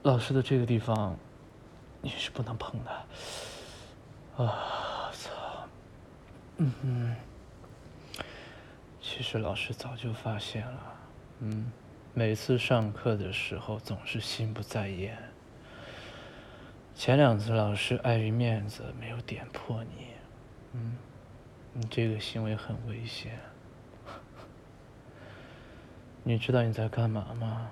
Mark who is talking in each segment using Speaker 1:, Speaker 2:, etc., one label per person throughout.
Speaker 1: 老师的这个地方，你是不能碰的。啊，操！其实老师早就发现了，每次上课的时候总是心不在焉。前2次老师碍于面子没有点破你，你这个行为很危险。你知道你在干嘛吗？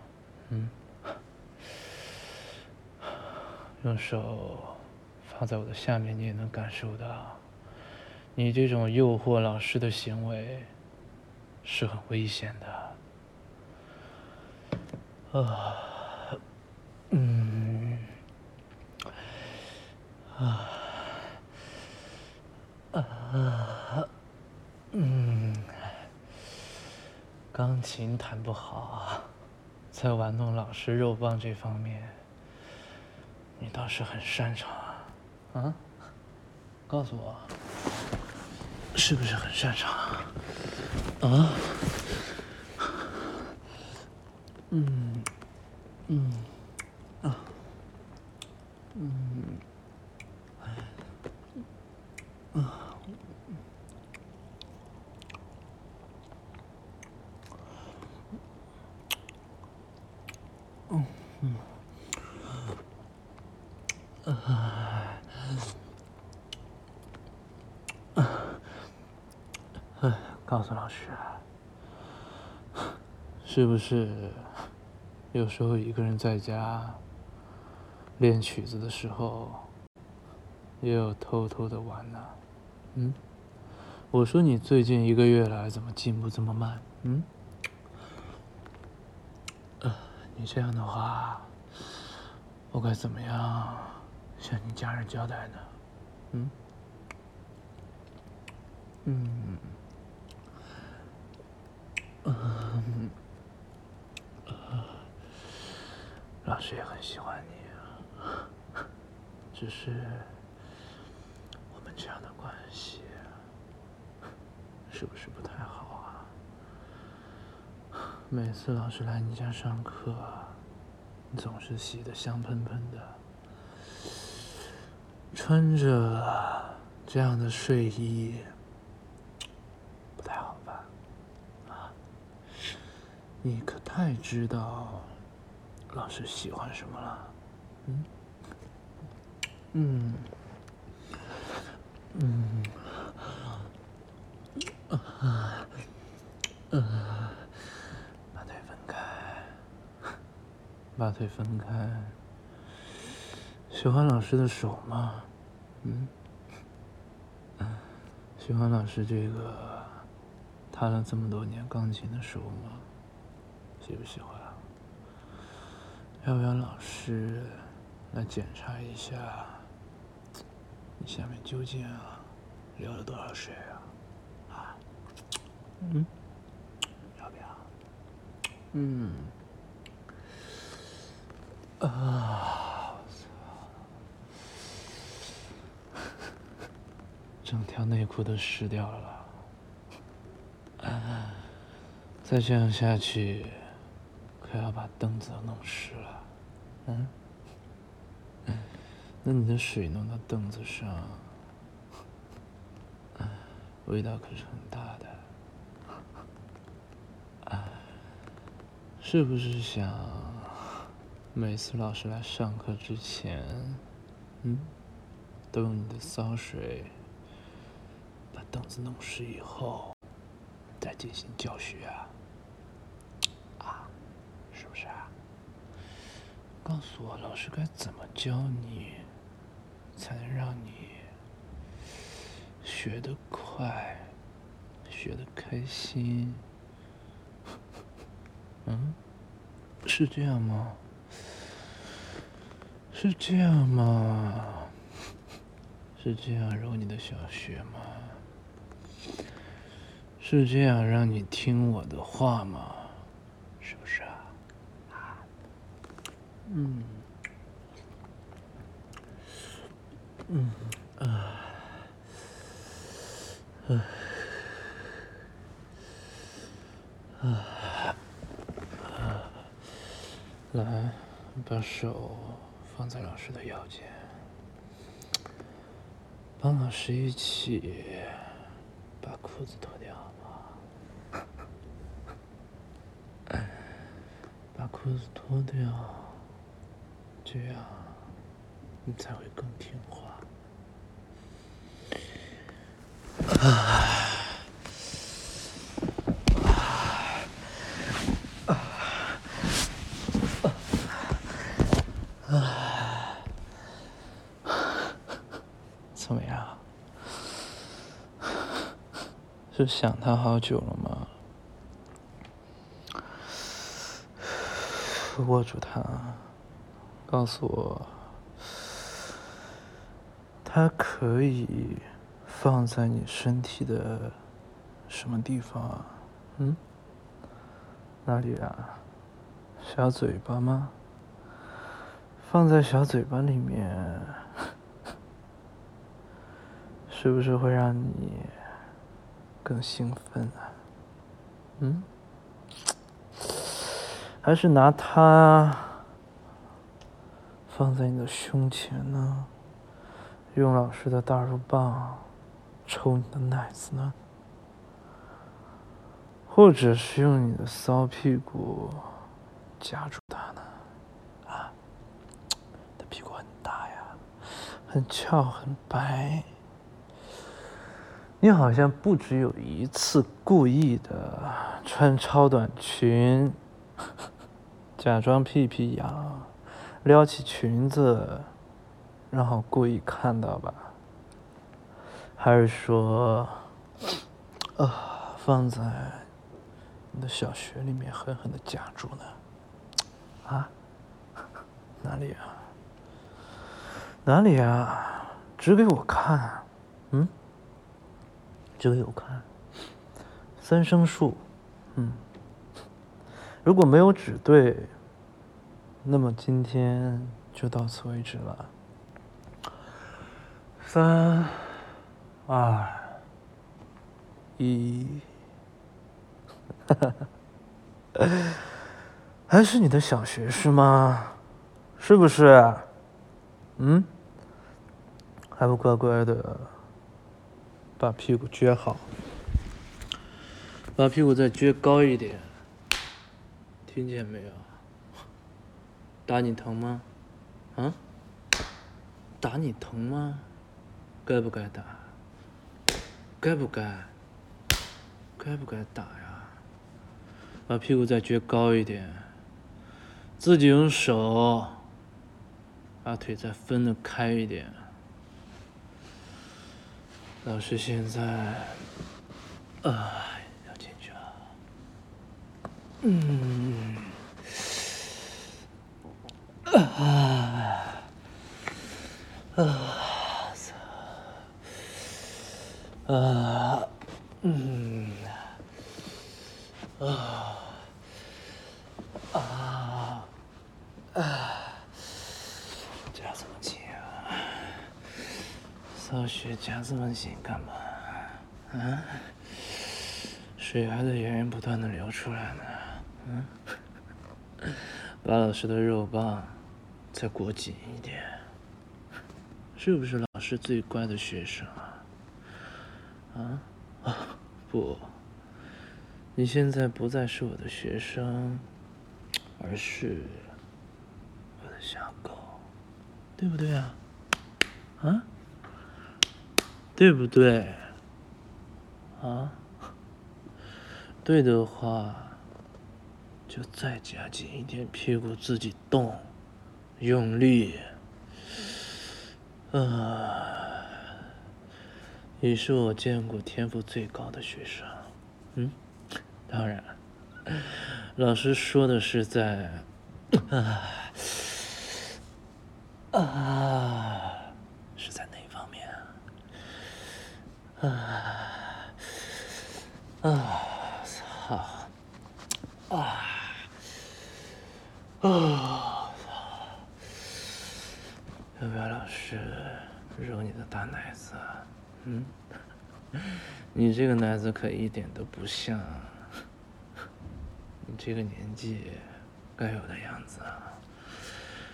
Speaker 1: 用手放在我的下面，你也能感受到，你这种诱惑老师的行为是很危险的。钢琴弹不好，在玩弄老师肉棒这方面，你倒是很擅长啊！告诉我，是不是很擅长啊？告诉老师，是不是有时候一个人在家练曲子的时候，也有偷偷的玩呢？我说你最近1个月来怎么进步这么慢？你这样的话，我该怎么样向你家人交代呢？老师也很喜欢你啊，只是我们这样的关系，是不是不太好啊？每次老师来你家上课，你总是洗得香喷喷的，穿着这样的睡衣，不太好吧？你可太知道老师喜欢什么了。把腿分开，把腿分开。喜欢老师的手吗？喜欢老师这个弹了这么多年钢琴的手吗？喜不喜欢？要不要老师来检查一下你下面究竟流了多少水啊？要不要？整条内裤都湿掉了，再这样下去，可要把凳子都弄湿了。那你的水弄到凳子上，味道可是很大的。是不是想每次老师来上课之前，都用你的骚水把凳子弄湿以后，再进行教学啊？是不是啊？告诉我，老师该怎么教你，才能让你学得快，学得开心？是这样吗？是这样吗？是这样揉你的小穴吗？是这样让你听我的话吗？是不是啊？来， 把手放在老师的腰间，帮老师一起把裤子脱掉吧。把裤子脱掉，这样你才会更听话。怎么样？是想他好久了吗？握住他，告诉我，它可以放在你身体的什么地方啊？哪里啊？小嘴巴吗？放在小嘴巴里面，是不是会让你更兴奋啊？还是拿它放在你的胸前呢？用老师的大肉棒抽你的奶子呢？或者是用你的骚屁股夹住它呢？啊，它屁股很大呀，很翘很白。你好像不只有一次故意的穿超短裙，假装屁屁痒，撩起裙子，然后故意看到吧？还是说，放在你的小穴里面狠狠的夹住呢？啊？哪里啊？哪里啊？指给我看，指给我看。三生术，如果没有指对，那么今天就到此为止了。3、2、1，还是你的小学是吗？是不是？还不乖乖的把屁股撅好，把屁股再撅高一点，听见没有？打你疼吗？打你疼吗？该不该打？该不该？该不该打呀？把屁股再撅高一点，自己用手把腿再分得开一点。老师现在要进去了。夹这么紧啊？骚穴夹这么紧干嘛？水还得源源不断的流出来呢。把老师的肉棒再裹紧一点，是不是老师最乖的学生啊？不，你现在不再是我的学生，而是我的小狗，对不对啊？对不对？对的话，就再夹紧一点，屁股自己动，用力。你是我见过天赋最高的学生。当然，老师说的是在是在哪方面要不要老师揉你的大奶子？你这个奶子可一点都不像你这个年纪该有的样子啊。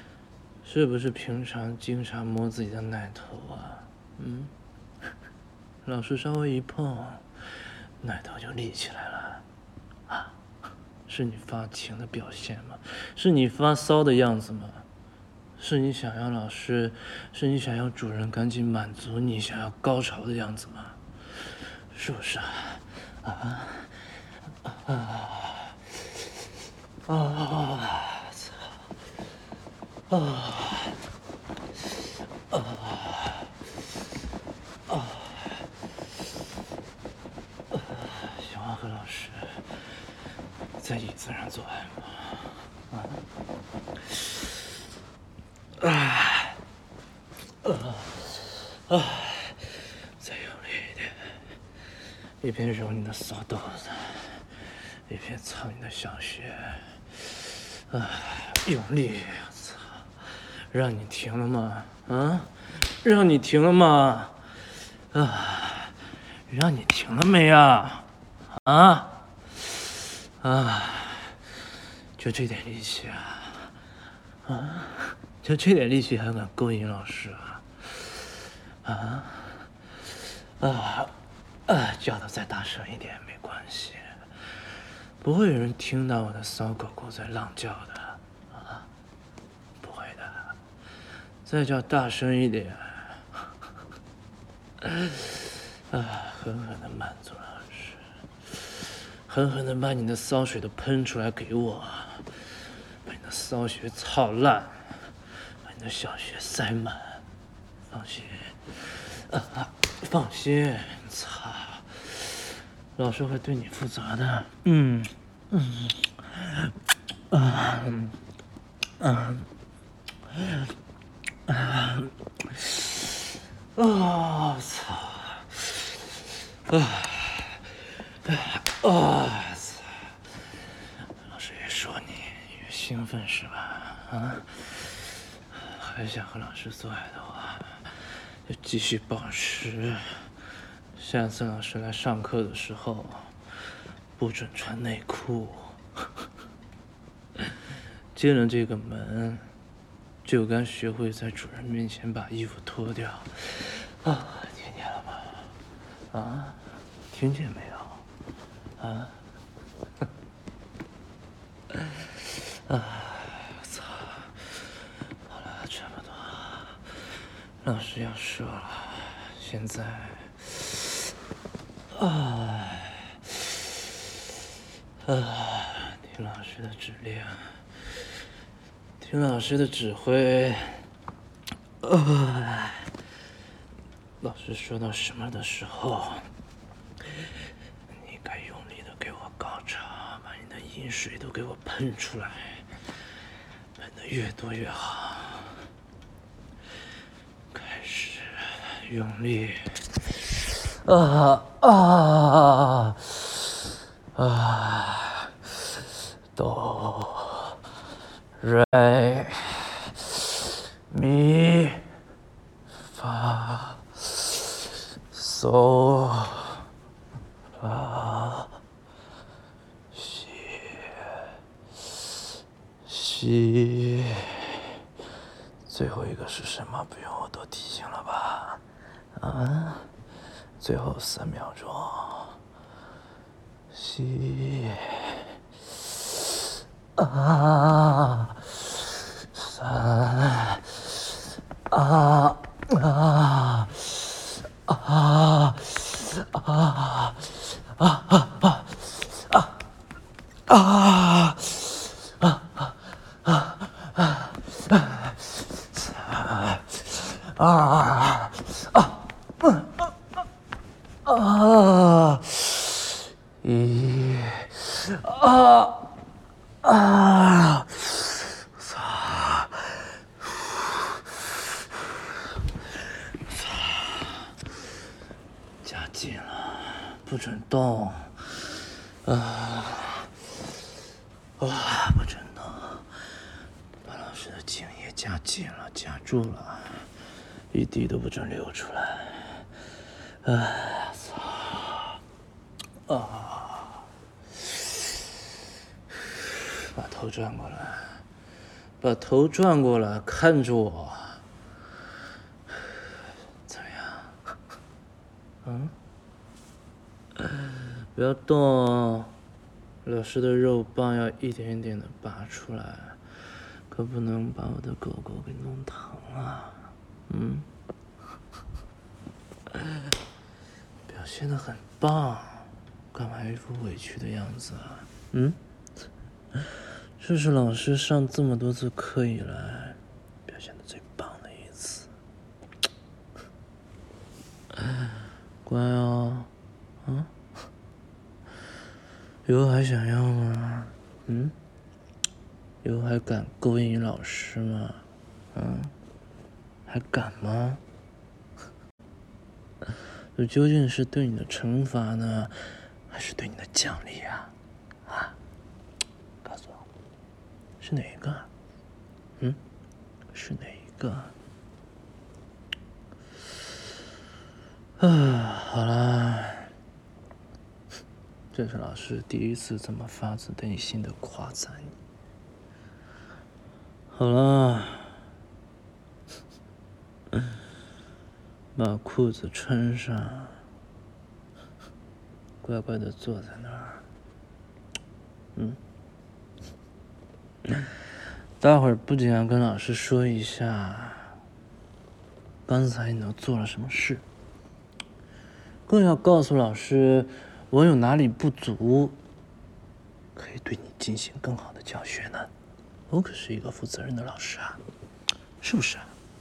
Speaker 1: 是不是平常经常摸自己的奶头啊？老师稍微一碰，奶头就立起来了，啊？是你发情的表现吗？是你发骚的样子吗？是你想要主人赶紧满足你想要高潮的样子吗？是不是啊？喜欢和老师在椅子上做爱吗？再用力一点，一边揉你的骚豆子，一边操你的小穴。用力！操！让你停了吗？让你停了吗？让你停了没啊？就这点力气啊？就这点力气还敢勾引老师叫的再大声一点没关系，不会有人听到我的骚狗狗在浪叫的不会的，再叫大声一点，狠狠的满足老师，狠狠的把你的骚水都喷出来给我，把你的骚穴操烂，把你的小穴塞满，放心，放心，操！老师会对你负责的。操！老师越说你越兴奋是吧？还想和老师做爱的话，就继续保持。下次老师来上课的时候，不准穿内裤。进了这个门，就该学会在主人面前把衣服脱掉。听见了吗？听见没有？操！好了，差不多。老师要射了，现在，听老师的指令，听老师的指挥。老师说到什么的时候，你该用力的给我高潮，把你的饮水都给我喷出来，喷得越多越好。开始用力。哆来咪发嗦拉西，最后一个是什么？不用我多提醒了吧？最后3秒钟，西3加紧了，不准动。不准动，把老师的精液加紧了，夹住了，一滴都不准流出来。操！把头转过来， 把头转过来看着我，怎么样？不要动哦，老师的肉棒要一点一点的拔出来，可不能把我的狗狗给弄疼了。表现得很棒，干嘛一副委屈的样子啊？这是老师上这么多次课以来表现得最棒的一次。乖哦，以后还想要吗？以后还敢勾引老师吗？还敢吗？这究竟是对你的惩罚呢，还是对你的奖励啊？告诉我，是哪一个？是哪一个？好啦，这是老师第一次这么发自内心的夸赞你。好了，把裤子穿上，乖乖的坐在那儿。待会儿不仅要跟老师说一下刚才你都做了什么事，更要告诉老师我有哪里不足，可以对你进行更好的教学呢。我可是一个负责任的老师啊，是不是？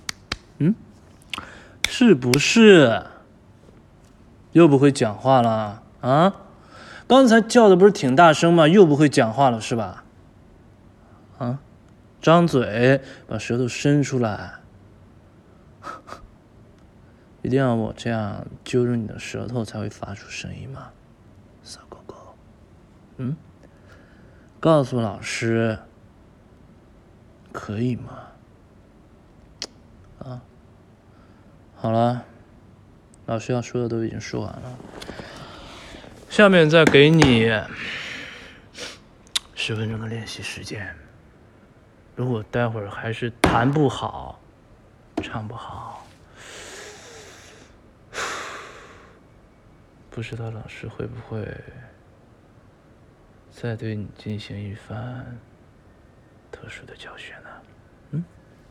Speaker 1: 是不是？又不会讲话了啊？刚才叫的不是挺大声吗？又不会讲话了是吧？张嘴，把舌头伸出来。一定要我这样揪着你的舌头才会发出声音吗？小狗狗，告诉老师，可以吗？好了，老师要说的都已经说完了，下面再给你10分钟的练习时间。如果待会儿还是弹不好，唱不好，不知道老师会不会再对你进行一番特殊的教学呢？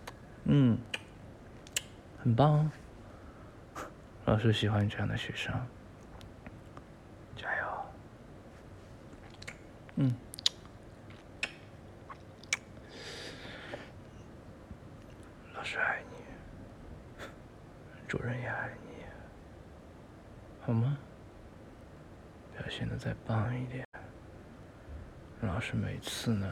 Speaker 1: 很棒，老师喜欢你这样的学生，加油。老师爱你，主任也爱你，好吗？表现得再棒一点。老师每次呢，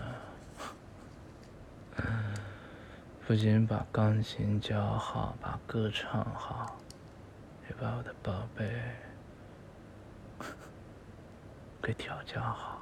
Speaker 1: 不仅把钢琴教好，把歌唱好，也把我的宝贝给调教好。